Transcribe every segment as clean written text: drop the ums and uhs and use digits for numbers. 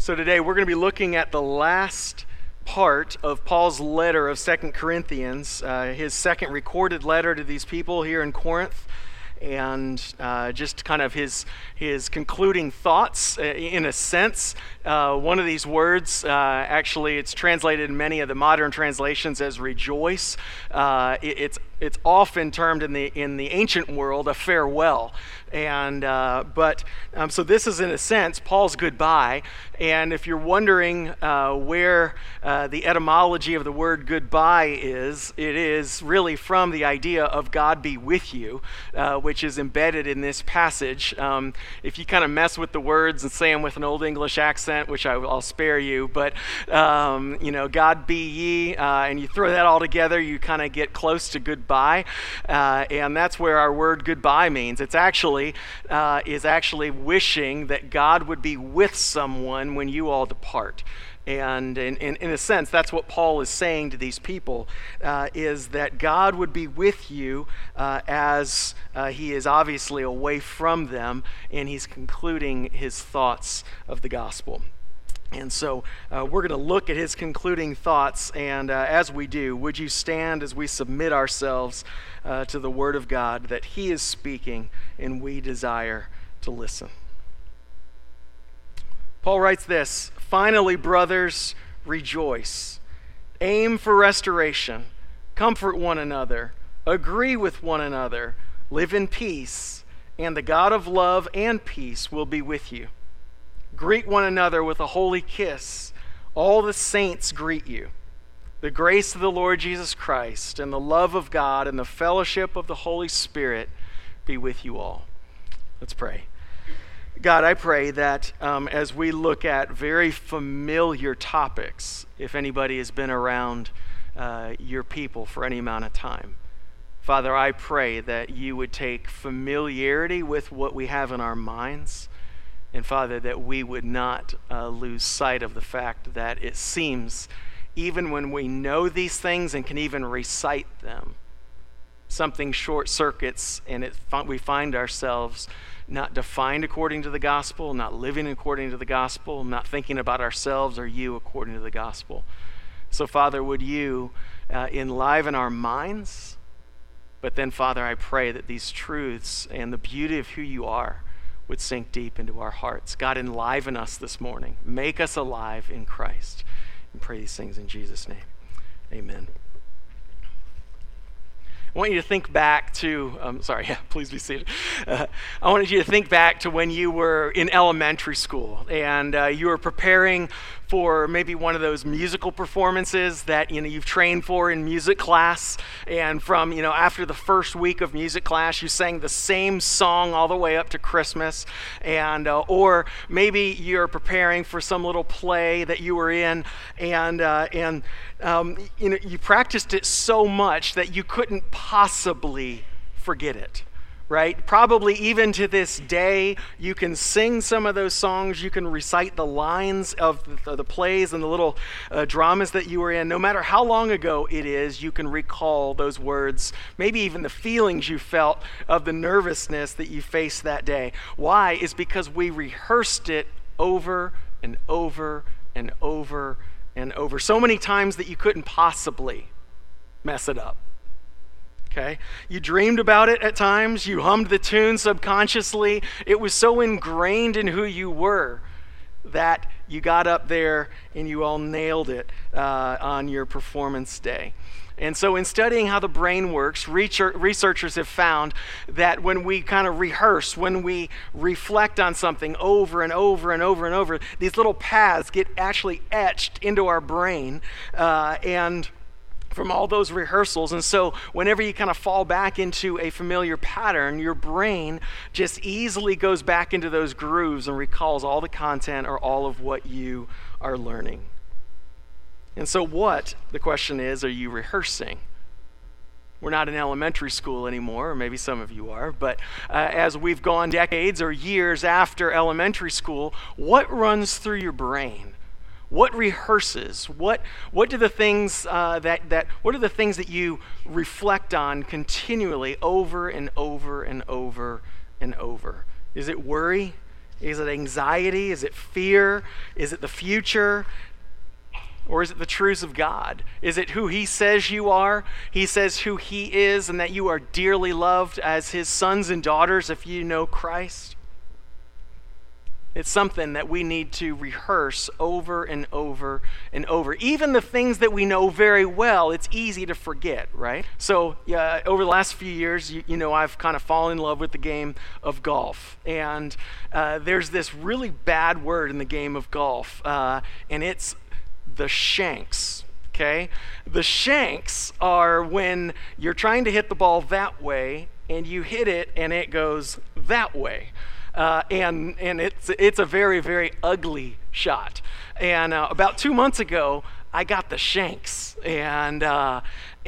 So today we're going to be looking at the last part of Paul's letter of 2 Corinthians, his second recorded letter to these people here in Corinth, and just kind of his concluding thoughts in a sense. One of these words, actually it's translated in many of the modern translations as rejoice. It's often termed in the ancient world a farewell. And so this is in a sense Paul's goodbye. And if you're wondering where the etymology of the word goodbye is, it is really from the idea of God be with you, which is embedded in this passage. If you kind of mess with the words and say them with an old English accent, which I'll spare you, but God be ye, and you throw that all together, you kind of get close to goodbye, and that's where our word goodbye means. It's actually wishing that God would be with someone when you all depart. And in a sense, that's what Paul is saying to these people, is that God would be with you as he is obviously away from them, and he's concluding his thoughts of the gospel. And so we're going to look at his concluding thoughts, and as we do, would you stand as we submit ourselves to the word of God that he is speaking and we desire to listen. Paul writes this: "Finally, brothers, rejoice. Aim for restoration. Comfort one another. Agree with one another. Live in peace. And the God of love and peace will be with you. Greet one another with a holy kiss. All the saints greet you. The grace of the Lord Jesus Christ and the love of God and the fellowship of the Holy Spirit be with you all." Let's pray. God, I pray that as we look at very familiar topics, if anybody has been around your people for any amount of time, Father, I pray that you would take familiarity with what we have in our minds, and Father, that we would not lose sight of the fact that it seems, even when we know these things and can even recite them, something short circuits and we find ourselves not defined according to the gospel, not living according to the gospel, not thinking about ourselves or you according to the gospel. So Father, would you enliven our minds? But then Father, I pray that these truths and the beauty of who you are would sink deep into our hearts. God, enliven us this morning. Make us alive in Christ. And pray these things in Jesus' name. Amen. I want you to think back to, please be seated. I wanted you to think back to when you were in elementary school and you were preparing for maybe one of those musical performances that you've trained for in music class, and from after the first week of music class you sang the same song all the way up to Christmas, and or maybe you're preparing for some little play that you were in, and you practiced it so much that you couldn't possibly forget it. Right? Probably even to this day, you can sing some of those songs, you can recite the lines of the plays and the little dramas that you were in. No matter how long ago it is, you can recall those words, maybe even the feelings you felt of the nervousness that you faced that day. Why? It's because we rehearsed it over and over and over and over, so many times that you couldn't possibly mess it up. Okay? You dreamed about it at times. You hummed the tune subconsciously. It was so ingrained in who you were that you got up there and you all nailed it on your performance day. And so in studying how the brain works, researchers have found that when we kind of rehearse, when we reflect on something over and over and over and over, these little paths get actually etched into our brain, and from all those rehearsals. And so whenever you kind of fall back into a familiar pattern, your brain just easily goes back into those grooves and recalls all the content or all of what you are learning. And so the question is, are you rehearsing? We're not in elementary school anymore, or maybe some of you are, but as we've gone decades or years after elementary school, what runs through your brain? What rehearses? What are the things that you reflect on continually over and over and over and over? Is it worry? Is it anxiety? Is it fear? Is it the future? Or is it the truths of God? Is it who he says you are? He says who he is and that you are dearly loved as his sons and daughters if you know Christ. It's something that we need to rehearse over and over and over. Even the things that we know very well, it's easy to forget, right? So over the last few years, you know, I've kind of fallen in love with the game of golf. And there's this really bad word in the game of golf, and it's the shanks. Okay? The shanks are when you're trying to hit the ball that way and you hit it and it goes that way. And it's a very, very ugly shot. And about 2 months ago, I got the shanks. And I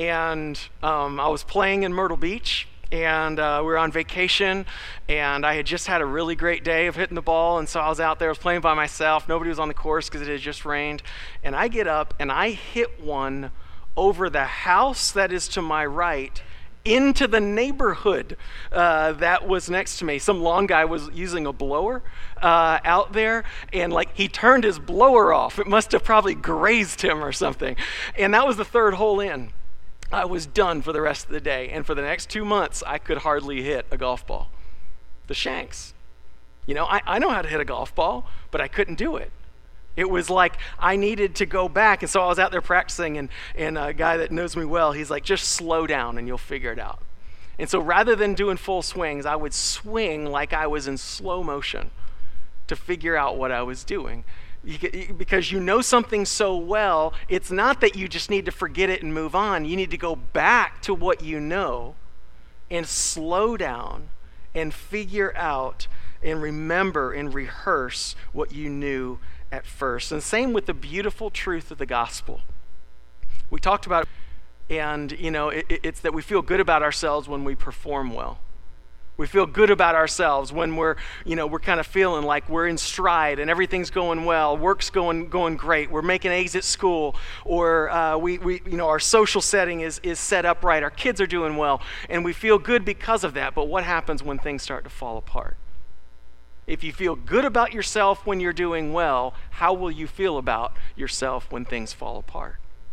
was playing in Myrtle Beach, and we were on vacation, and I had just had a really great day of hitting the ball, and so I was out there, I was playing by myself. Nobody was on the course because it had just rained. And I get up, and I hit one over the house that is to my right into the neighborhood that was next to me. Some lawn guy was using a blower out there, and like he turned his blower off. It must have probably grazed him or something. And that was the third hole in. I was done for the rest of the day, and for the next 2 months, I could hardly hit a golf ball. The shanks. You know, I know how to hit a golf ball, but I couldn't do it. It was like I needed to go back, and so I was out there practicing, and a guy that knows me well, he's like, just slow down and you'll figure it out. And so rather than doing full swings, I would swing like I was in slow motion to figure out what I was doing. Because you know something so well, it's not that you just need to forget it and move on. You need to go back to what you know and slow down and figure out and remember and rehearse what you knew at first. And same with the beautiful truth of the gospel. We talked about it, and you know, it's that we feel good about ourselves when we perform well. We feel good about ourselves when we're kind of feeling like we're in stride and everything's going well, work's going great, we're making A's at school, or our social setting is set up right, our kids are doing well, and we feel good because of that. But what happens when things start to fall apart? If you feel good about yourself when you're doing well, how will you feel about yourself when things fall apart?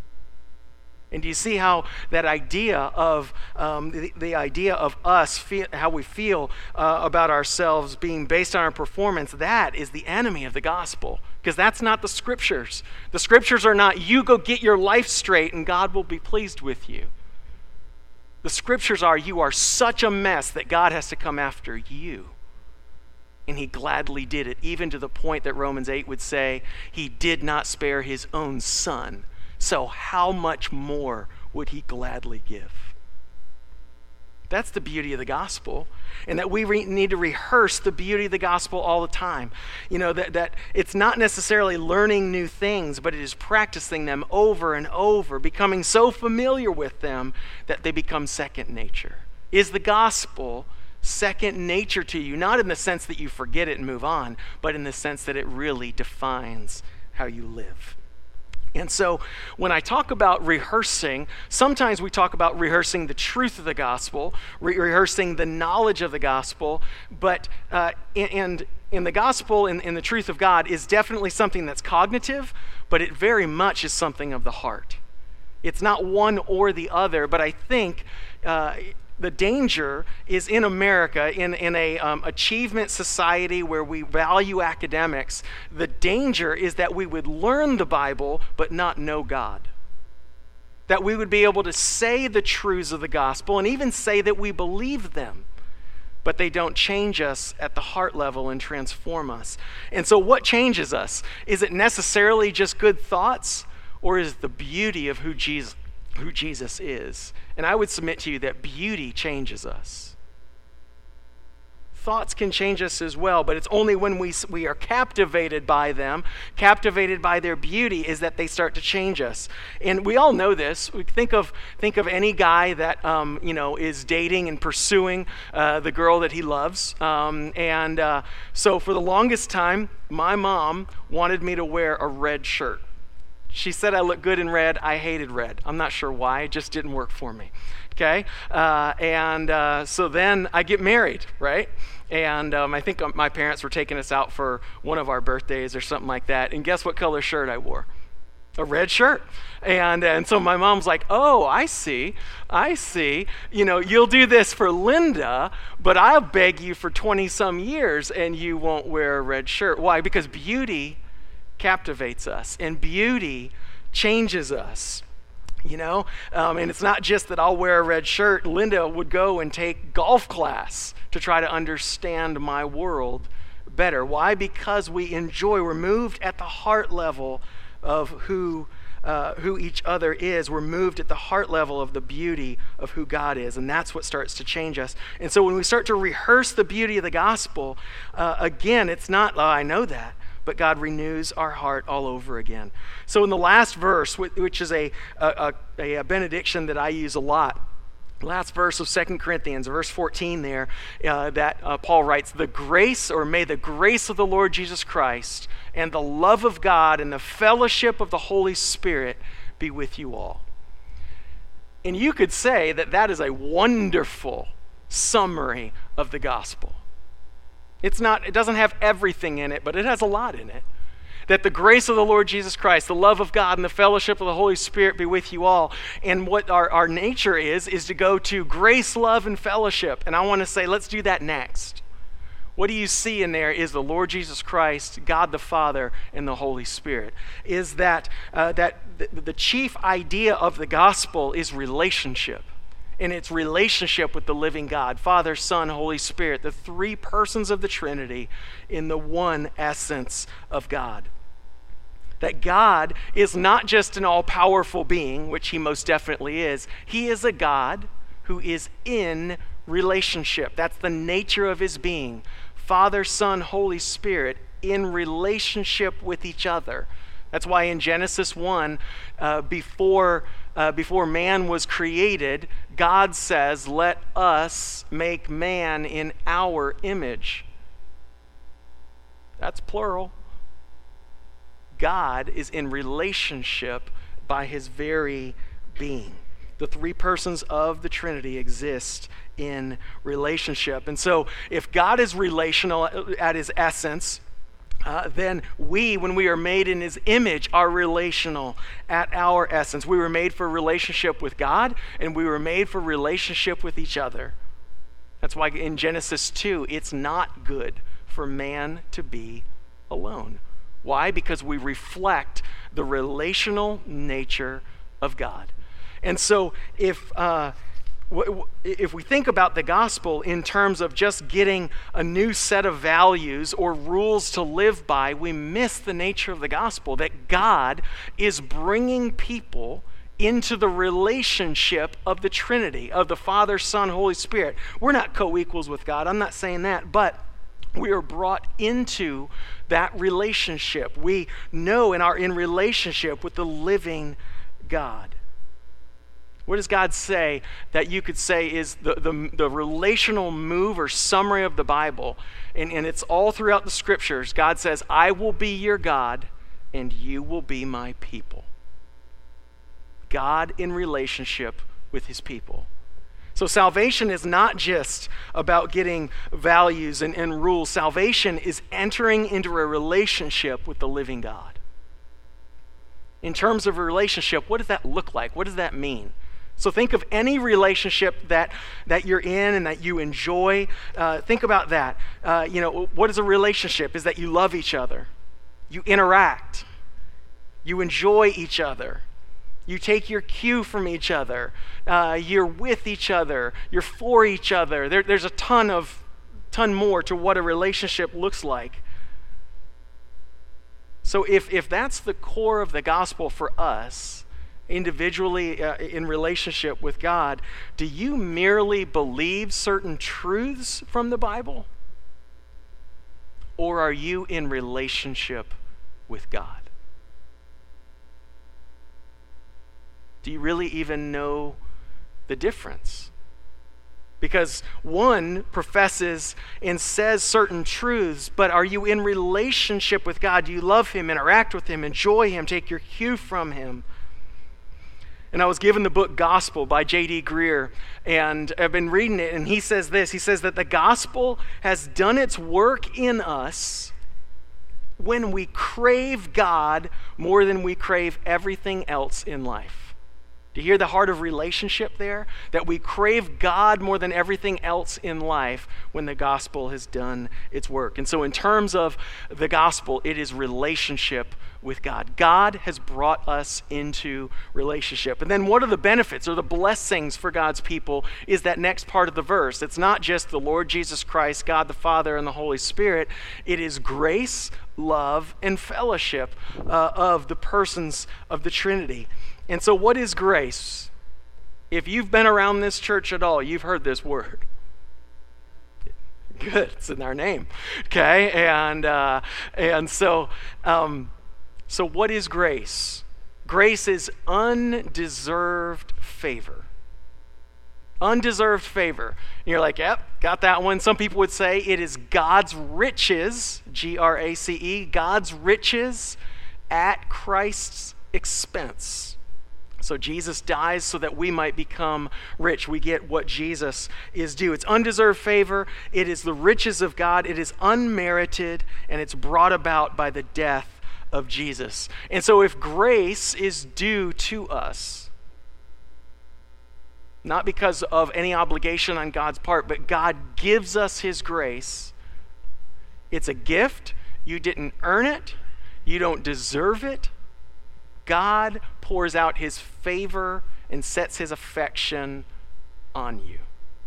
And do you see how that idea of the idea of us, how we feel about ourselves being based on our performance, that is the enemy of the gospel. Because that's not the scriptures. The scriptures are not, you go get your life straight and God will be pleased with you. The scriptures are, you are such a mess that God has to come after you. And he gladly did it, even to the point that Romans 8 would say, he did not spare his own son. So how much more would he gladly give? That's the beauty of the gospel, and that we need to rehearse the beauty of the gospel all the time. You know, that it's not necessarily learning new things, but it is practicing them over and over, becoming so familiar with them that they become second nature. Is the gospel second nature to you? Not in the sense that you forget it and move on, but in the sense that it really defines how you live. And so when I talk about rehearsing, sometimes we talk about rehearsing the truth of the gospel, rehearsing the knowledge of the gospel, but and in the gospel and in the truth of God is definitely something that's cognitive, but it very much is something of the heart. It's not one or the other, but I think the danger is in America, in a achievement society where we value academics. The danger is that we would learn the Bible but not know God. That we would be able to say the truths of the gospel and even say that we believe them, but they don't change us at the heart level and transform us. And so what changes us? Is it necessarily just good thoughts, or is it the beauty of who Jesus is? And I would submit to you that beauty changes us. Thoughts can change us as well, but it's only when we are captivated by them, captivated by their beauty, is that they start to change us. And we all know this. We think of any guy that is dating and pursuing the girl that he loves. So for the longest time, my mom wanted me to wear a red shirt. She said I look good in red. I hated red. I'm not sure why. It just didn't work for me. Okay? So then I get married, right? And I think my parents were taking us out for one of our birthdays or something like that. And guess what color shirt I wore? A red shirt. And so my mom's like, oh, I see. You'll do this for Linda, but I'll beg you for 20 some years and you won't wear a red shirt. Why? Because beauty captivates us and beauty changes us. And it's not just that I'll wear a red shirt. Linda would go and take golf class to try to understand my world better. Why? Because we're moved at the heart level of who each other is. We're moved at the heart level of the beauty of who God is, and that's what starts to change us. And so when we start to rehearse the beauty of the gospel, again, it's not, oh, I know that, but God renews our heart all over again. So in the last verse, which is a benediction that I use a lot, last verse of 2 Corinthians, verse 14 there, that Paul writes, may the grace of the Lord Jesus Christ and the love of God and the fellowship of the Holy Spirit be with you all. And you could say that is a wonderful summary of the gospel. It doesn't have everything in it, but it has a lot in it. That the grace of the Lord Jesus Christ, the love of God, and the fellowship of the Holy Spirit be with you all. And what our nature is to go to grace, love, and fellowship. And I want to say, let's do that next. What do you see in there is the Lord Jesus Christ, God the Father, and the Holy Spirit. Is that the chief idea of the gospel is relationship. And it's relationship with the living God, Father, Son, Holy Spirit, the three persons of the Trinity in the one essence of God. That God is not just an all-powerful being, which he most definitely is. He is a God who is in relationship. That's the nature of his being. Father, Son, Holy Spirit in relationship with each other. That's why in Genesis 1, before man was created, God says, let us make man in our image. That's plural. God is in relationship by his very being. The three persons of the Trinity exist in relationship. And so if God is relational at his essence, then when we are made in his image, are relational at our essence. We were made for relationship with God, and we were made for relationship with each other. That's why in Genesis 2, it's not good for man to be alone. Why? Because we reflect the relational nature of God. And so if we think about the gospel in terms of just getting a new set of values or rules to live by, we miss the nature of the gospel, that God is bringing people into the relationship of the Trinity, of the Father, Son, Holy Spirit. We're not co-equals with God. I'm not saying that, but we are brought into that relationship. We know and are in relationship with the living God. What does God say that you could say is the relational move or summary of the Bible? And it's all throughout the scriptures. God says, I will be your God and you will be my people. God in relationship with his people. So salvation is not just about getting values and rules. Salvation is entering into a relationship with the living God. In terms of a relationship, what does that look like? What does that mean? So think of any relationship that you're in and that you enjoy. Think about that. What is a relationship? Is that you love each other. You interact. You enjoy each other. You take your cue from each other. You're with each other. You're for each other. There's a ton more to what a relationship looks like. So if that's the core of the gospel for us, individually in relationship with God, do you merely believe certain truths from the Bible? Or are you in relationship with God? Do you really even know the difference? Because one professes and says certain truths, but are you in relationship with God? Do you love him, interact with him, enjoy him, take your cue from him? And I was given the book Gospel by J.D. Greear, and I've been reading it, and he says this. He says that the gospel has done its work in us when we crave God more than we crave everything else in life. Do you hear the heart of relationship there? That we crave God more than everything else in life when the gospel has done its work. And so in terms of the gospel, it is relationship with God. God has brought us into relationship. And then what are the benefits or the blessings for God's people is that next part of the verse. It's not just the Lord Jesus Christ, God the Father, and the Holy Spirit. It is grace, love, and fellowship of the persons of the Trinity. And so what is grace? If you've been around this church at all, you've heard this word. Good, it's in our name. Okay, and so what is grace? Grace is undeserved favor. Undeserved favor. And you're like, yep, got that one. Some people would say it is God's riches, G-R-A-C-E, God's riches at Christ's expense. So Jesus dies so that we might become rich. We get what Jesus is due. It's undeserved favor. It is the riches of God. It is unmerited, and it's brought about by the death of Jesus. And so if grace is due to us, not because of any obligation on God's part, but God gives us his grace, it's a gift. You didn't earn it. You don't deserve it. God pours out his favor and sets his affection on you.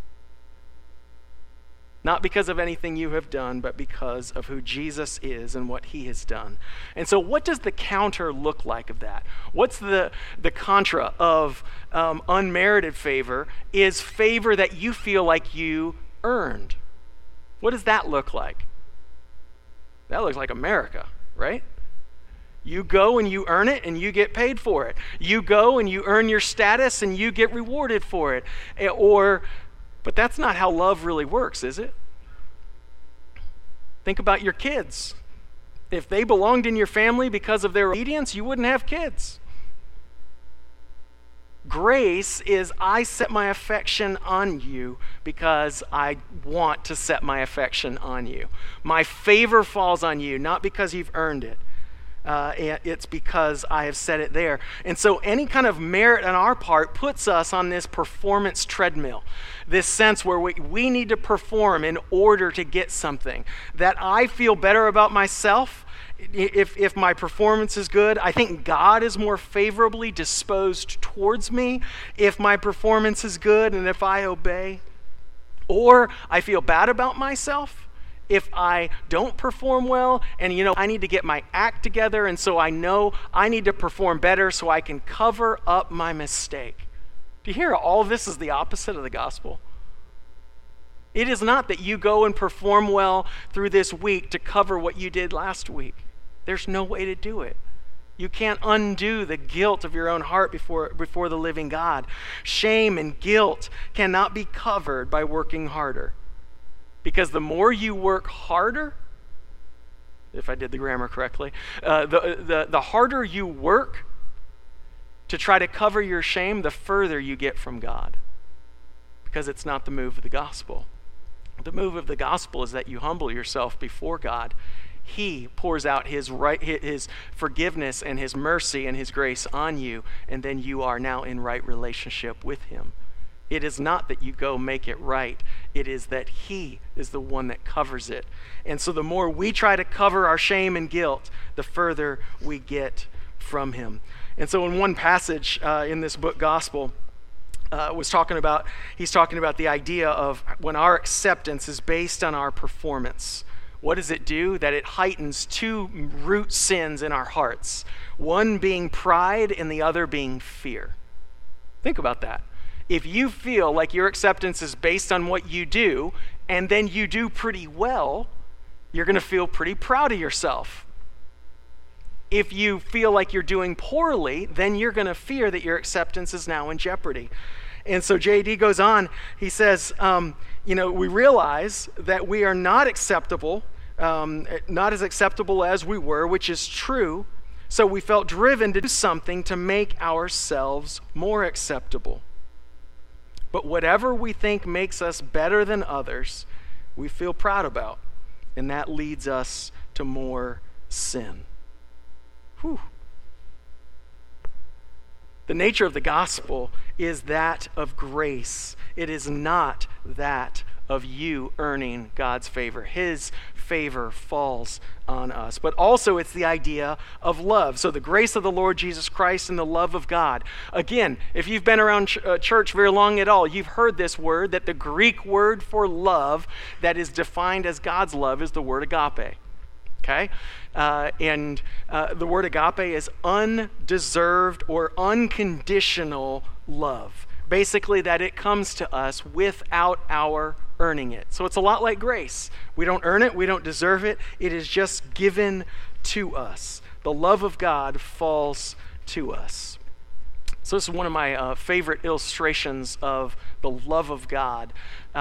Not because of anything you have done, but because of who Jesus is and what he has done. And so what does the counter look like of that? What's the contra of unmerited favor is favor that you feel like you earned. What does that look like? That looks like America, right? You go and you earn it and you get paid for it. You go and you earn your status and you get rewarded for it. But that's not how love really works, is it? Think about your kids. If they belonged in your family because of their obedience, you wouldn't have kids. Grace is I set my affection on you because I want to set my affection on you. My favor falls on you, not because you've earned it. It's because I have set it there. And so any kind of merit on our part puts us on this performance treadmill, this sense where we need to perform in order to get something. That I feel better about myself if my performance is good. I think God is more favorably disposed towards me if my performance is good and if I obey. Or I feel bad about myself if I don't perform well, and I need to get my act together, and so I know I need to perform better so I can cover up my mistake. Do you hear all of this is the opposite of the gospel? It is not that you go and perform well through this week to cover what you did last week. There's no way to do it. You can't undo the guilt of your own heart before the living God. Shame and guilt cannot be covered by working harder. Because the more you work harder, if I did the grammar correctly, the harder you work to try to cover your shame, the further you get from God. Because it's not the move of the gospel. The move of the gospel is that you humble yourself before God. He pours out his forgiveness and his mercy and his grace on you, and then you are now in right relationship with him. It is not that you go make it right. It is that he is the one that covers it. And so the more we try to cover our shame and guilt, the further we get from him. And so in one passage in this book, Gospel, he's talking about the idea of when our acceptance is based on our performance. What does it do? That it heightens two root sins in our hearts. One being pride and the other being fear. Think about that. If you feel like your acceptance is based on what you do, and then you do pretty well, you're going to feel pretty proud of yourself. If you feel like you're doing poorly, then you're going to fear that your acceptance is now in jeopardy. And so JD goes on, he says, we realize that we are not acceptable, not as acceptable as we were, which is true. So we felt driven to do something to make ourselves more acceptable. But whatever we think makes us better than others, we feel proud about. And that leads us to more sin. Whew. The nature of the gospel is that of grace. It is not that of you earning God's favor. His favor falls on us. But also it's the idea of love. So the grace of the Lord Jesus Christ and the love of God. Again, if you've been around church very long at all, you've heard this word, that the Greek word for love that is defined as God's love is the word agape. Okay? And the word agape is undeserved or unconditional love. Basically, that it comes to us without our earning it. So it's a lot like grace. We don't earn it, we don't deserve it. It is just given to us. The love of God falls to us. So this is one of my favorite illustrations of the love of God.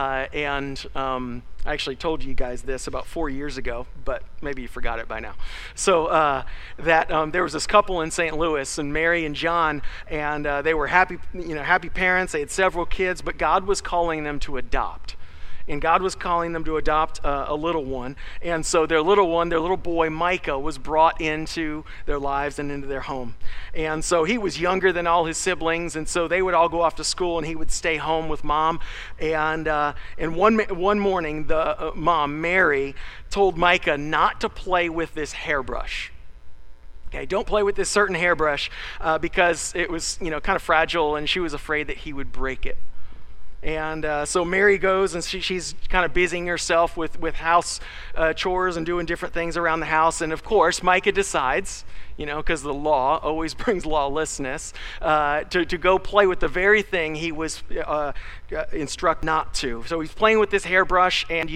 I actually told you guys this about 4 years ago, but maybe you forgot it by now. So there was this couple in St. Louis, and Mary and John, and they were happy parents. They had several kids, but God was calling them to adopt. And God was calling them to adopt a little one. And so their little boy, Micah, was brought into their lives and into their home. And so he was younger than all his siblings, and so they would all go off to school, and he would stay home with mom. And one morning, the mom, Mary, told Micah not to play with this hairbrush. Okay, don't play with this certain hairbrush because it was, kind of fragile, and she was afraid that he would break it. And so Mary goes, and she's kind of busying herself with house chores and doing different things around the house. And of course, Micah decides, because the law always brings lawlessness, to go play with the very thing he was instructed not to. So he's playing with this hairbrush, and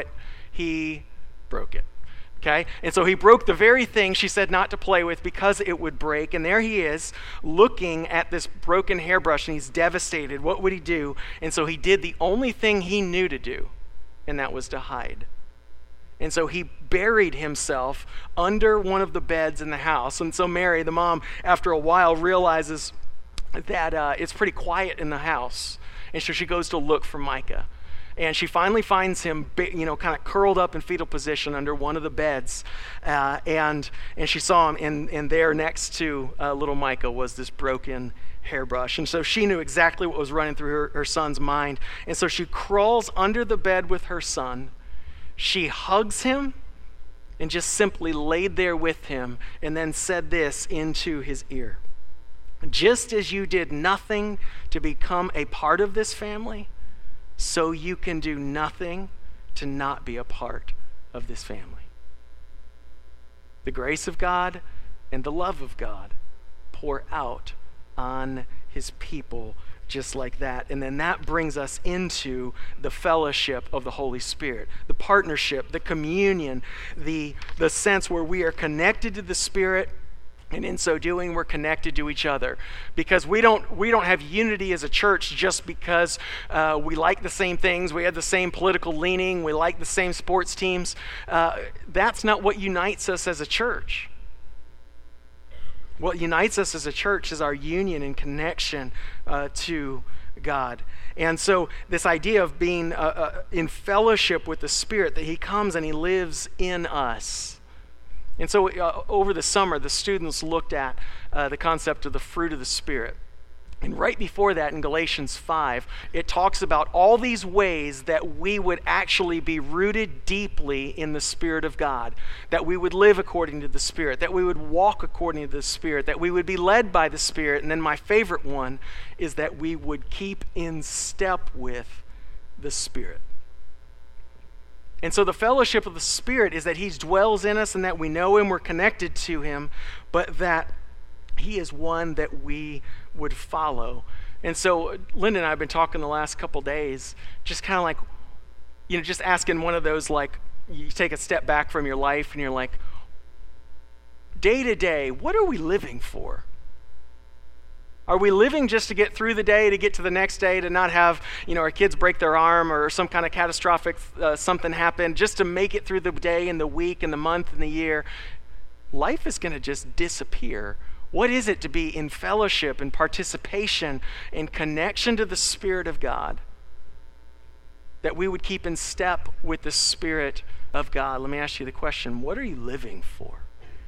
he broke it. Okay, and so he broke the very thing she said not to play with because it would break. And there he is looking at this broken hairbrush, and he's devastated. What would he do? And so he did the only thing he knew to do, and that was to hide. And so he buried himself under one of the beds in the house. And so Mary, the mom, after a while realizes that it's pretty quiet in the house. And so she goes to look for Micah. And she finally finds him, kind of curled up in fetal position under one of the beds. And she saw him, and there next to little Micah was this broken hairbrush. And so she knew exactly what was running through her son's mind. And so she crawls under the bed with her son. She hugs him and just simply laid there with him, and then said this into his ear. Just as you did nothing to become a part of this family, so you can do nothing to not be a part of this family. The grace of God and the love of God pour out on his people just like that. And then that brings us into the fellowship of the Holy Spirit, the partnership, the communion, the sense where we are connected to the Spirit. And in so doing, we're connected to each other, because we don't have unity as a church just because we like the same things, we have the same political leaning, we like the same sports teams. That's not what unites us as a church. What unites us as a church is our union and connection to God. And so this idea of being in fellowship with the Spirit, that he comes and he lives in us. And so over the summer, the students looked at the concept of the fruit of the Spirit. And right before that, in Galatians 5, it talks about all these ways that we would actually be rooted deeply in the Spirit of God, that we would live according to the Spirit, that we would walk according to the Spirit, that we would be led by the Spirit. And then my favorite one is that we would keep in step with the Spirit. And so the fellowship of the Spirit is that he dwells in us and that we know him, we're connected to him, but that he is one that we would follow. And so Linda and I have been talking the last couple days, just kind of like, just asking one of those, like, you take a step back from your life and you're like, day to day, what are we living for? Are we living just to get through the day, to get to the next day, to not have, our kids break their arm or some kind of catastrophic something happen, just to make it through the day and the week and the month and the year? Life is going to just disappear. What is it to be in fellowship and participation and connection to the Spirit of God? That we would keep in step with the Spirit of God. Let me ask you the question, what are you living for?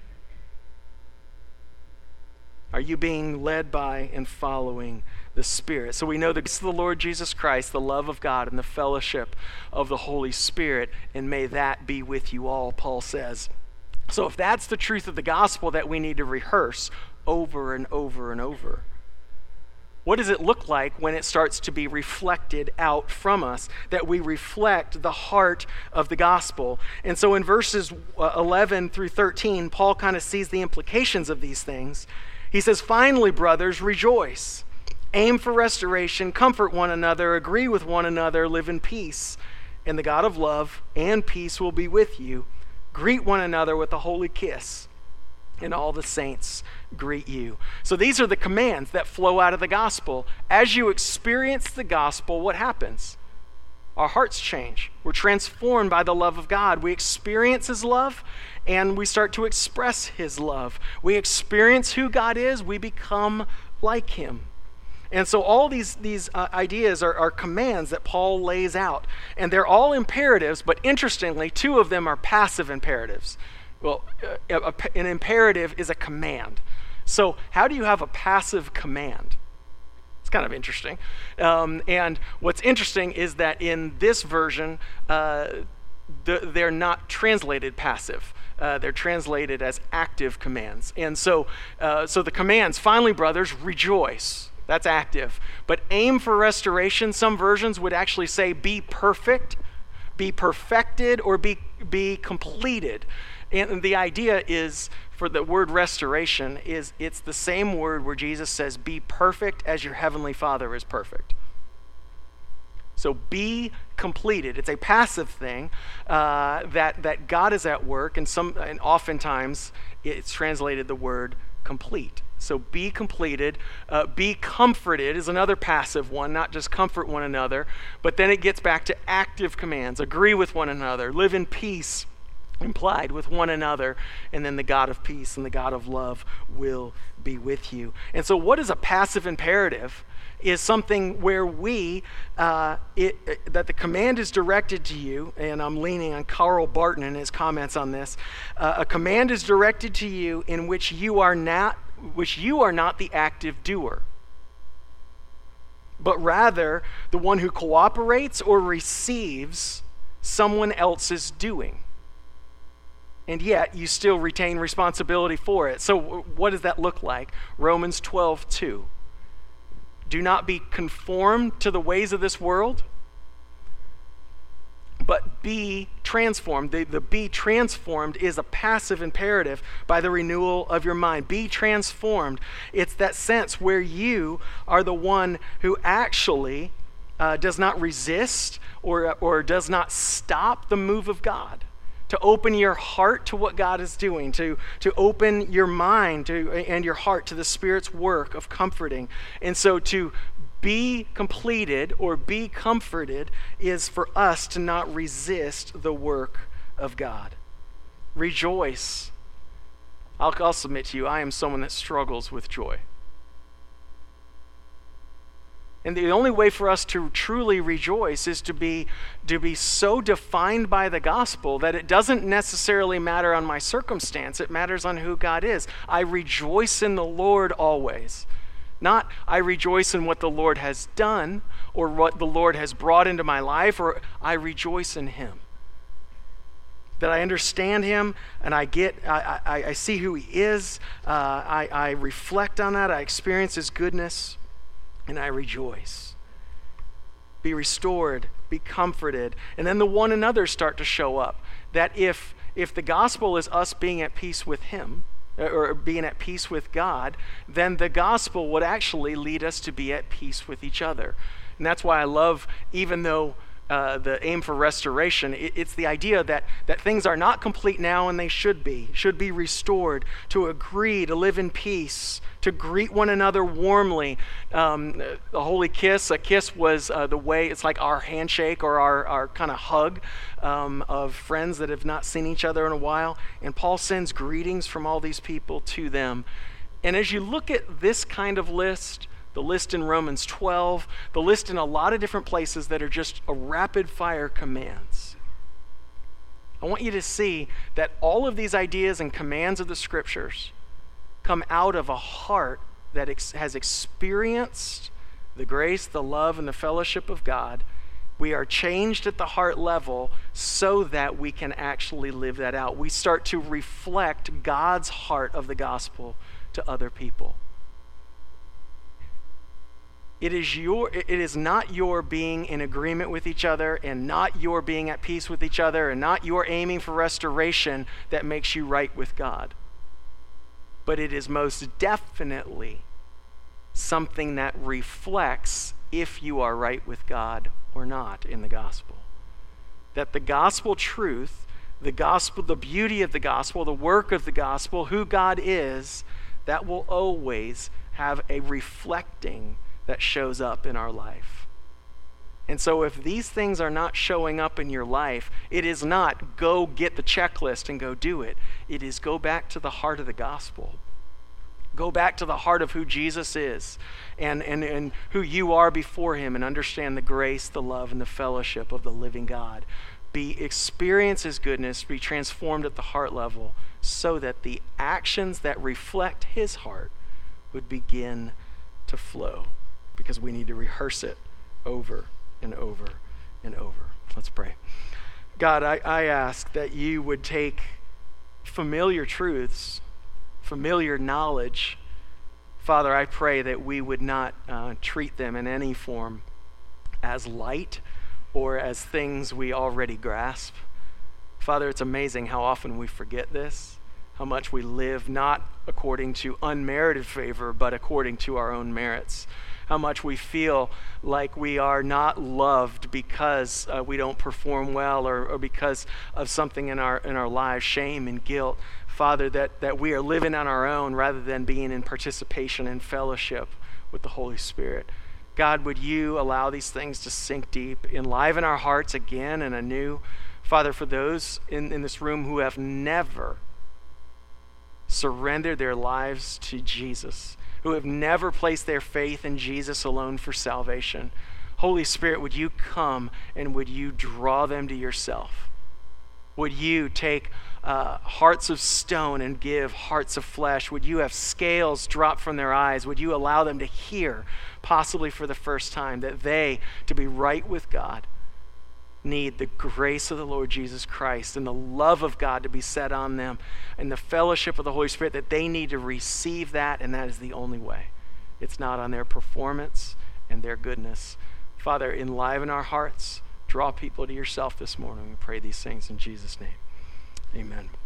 Are you being led by and following the Spirit? So we know the grace of the Lord Jesus Christ, the love of God, and the fellowship of the Holy Spirit, and may that be with you all, Paul says. So if that's the truth of the gospel that we need to rehearse over and over and over, what does it look like when it starts to be reflected out from us, that we reflect the heart of the gospel? And so in verses 11 through 13, Paul kind of sees the implications of these things. He says, "Finally, brothers, rejoice. Aim for restoration, comfort one another, agree with one another, live in peace. And the God of love and peace will be with you. Greet one another with a holy kiss. And all the saints greet you." So these are the commands that flow out of the gospel. As you experience the gospel, what happens? Our hearts change. We're transformed by the love of God. We experience His love, and we start to express His love. We experience who God is. We become like Him. And so all these ideas are commands that Paul lays out. And they're all imperatives, but interestingly, two of them are passive imperatives. Well, an imperative is a command. So how do you have a passive command? It's kind of interesting. And what's interesting is that in this version, they're not translated passive. They're translated as active commands. And so the commands, finally, brothers, rejoice. That's active. But aim for restoration. Some versions would actually say be perfect, be perfected, or be completed. And the idea is, for the word restoration, it's the same word where Jesus says, be perfect as your heavenly Father is perfect. So be completed. It's a passive thing that God is at work, and oftentimes it's translated the word complete. So be completed. Be comforted is another passive one, not just comfort one another, but then it gets back to active commands. Agree with one another. Live in peace, implied, with one another, and then the God of peace and the God of love will be with you. And so what is a passive imperative? Is something where that the command is directed to you, and I'm leaning on Karl Barton and his comments on this. A command is directed to you in which you are not the active doer, but rather the one who cooperates or receives someone else's doing. And yet you still retain responsibility for it. So what does that look like? Romans 12:2. Do not be conformed to the ways of this world, but be transformed. The be transformed is a passive imperative by the renewal of your mind. Be transformed. It's that sense where you are the one who actually does not resist or does not stop the move of God. To open your heart to what God is doing, to open your mind and your heart to the Spirit's work of comforting. And so to be completed or be comforted is for us to not resist the work of God. Rejoice. I'll submit to you, I am someone that struggles with joy. And the only way for us to truly rejoice is to be so defined by the gospel that it doesn't necessarily matter on my circumstance. It matters on who God is. I rejoice in the Lord always. Not I rejoice in what the Lord has done or what the Lord has brought into my life, or I rejoice in Him. That I understand Him and I see who He is. I reflect on that. I experience His goodness. And I rejoice. Be restored, be comforted. And then the one another start to show up. That if the gospel is us being at peace with Him, or being at peace with God, then the gospel would actually lead us to be at peace with each other. And that's why I love, even though the aim for restoration, it's the idea that things are not complete now and they should be restored, to agree, to live in peace, to greet one another warmly. The holy kiss, a kiss was the way, it's like our handshake or our kind of hug of friends that have not seen each other in a while. And Paul sends greetings from all these people to them. And as you look at this kind of list, the list in Romans 12, the list in a lot of different places that are just a rapid fire commands, I want you to see that all of these ideas and commands of the scriptures come out of a heart that has experienced the grace, the love, and the fellowship of God. We are changed at the heart level so that we can actually live that out. We start to reflect God's heart of the gospel to other people. It is not your being in agreement with each other and not your being at peace with each other and not your aiming for restoration that makes you right with God. But it is most definitely something that reflects if you are right with God or not in the gospel. That the gospel truth, the gospel, the beauty of the gospel, the work of the gospel, who God is, that will always have a reflecting that shows up in our life. And so if these things are not showing up in your life, it is not go get the checklist and go do it. It is go back to the heart of the gospel. Go back to the heart of who Jesus is and who you are before him, and understand the grace, the love, and the fellowship of the living God. Experience his goodness, be transformed at the heart level so that the actions that reflect his heart would begin to flow, because we need to rehearse it over and over and over. Let's pray. God, I ask that you would take familiar truths, familiar knowledge. Father, I pray that we would not treat them in any form as light or as things we already grasp. Father, it's amazing how often we forget this, how much we live not according to unmerited favor, but according to our own merits. How much we feel like we are not loved because we don't perform well, or because of something in our lives, shame and guilt. Father, that we are living on our own rather than being in participation and fellowship with the Holy Spirit. God, would you allow these things to sink deep, enliven our hearts again and anew. Father, for those in this room who have never surrendered their lives to Jesus, who have never placed their faith in Jesus alone for salvation, Holy Spirit, would you come and would you draw them to yourself? Would you take hearts of stone and give hearts of flesh? Would you have scales drop from their eyes? Would you allow them to hear, possibly for the first time, that they, to be right with God, need the grace of the Lord Jesus Christ and the love of God to be set on them and the fellowship of the Holy Spirit, that they need to receive that, and that is the only way. It's not on their performance and their goodness. Father, enliven our hearts. Draw people to yourself this morning. We pray these things in Jesus' name. Amen.